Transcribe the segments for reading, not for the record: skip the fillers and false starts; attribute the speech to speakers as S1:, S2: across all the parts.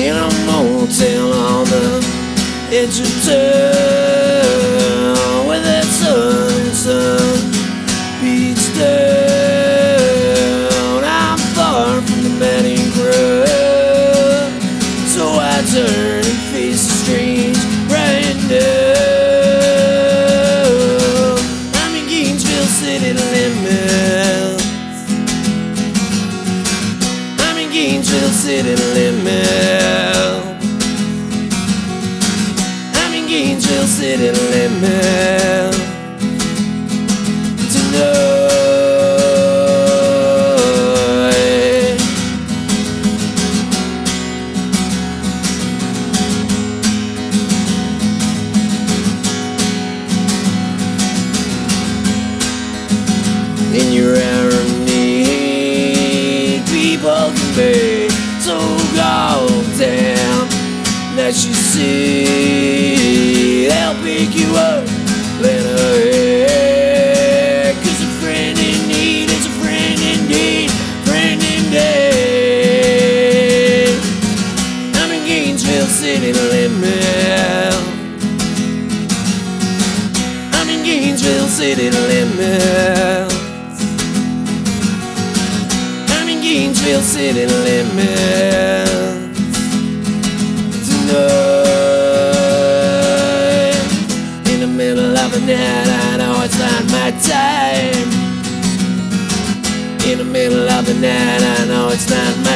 S1: in a motel on the edge of town, where that sun beats down. I'm far from the madding crowd, so I turn and face the strange brand new. I'm in Gainesville city limits. I'm in Gainesville city limits. I'm in Gainesville city limits. In your hour of need, people can be so goddamn that you see. They'll pick you up, let her hear, 'cause a friend in need is a friend indeed, friend indeed. I'm in Gainesville city limits. I'm in Gainesville city limits. Gainesville city limits tonight. In the middle of the night, I know it's not my time. In the middle of the night, I know it's not my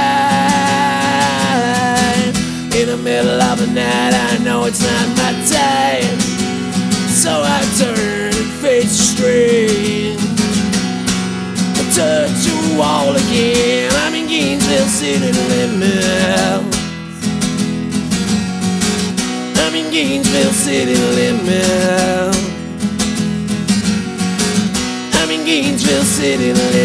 S1: time. In the middle of the night, I know it's not my time. So I turn and face the street, touch a wall again. I'm in Gainesville city limits. I'm in Gainesville city limits. I'm in Gainesville city limits.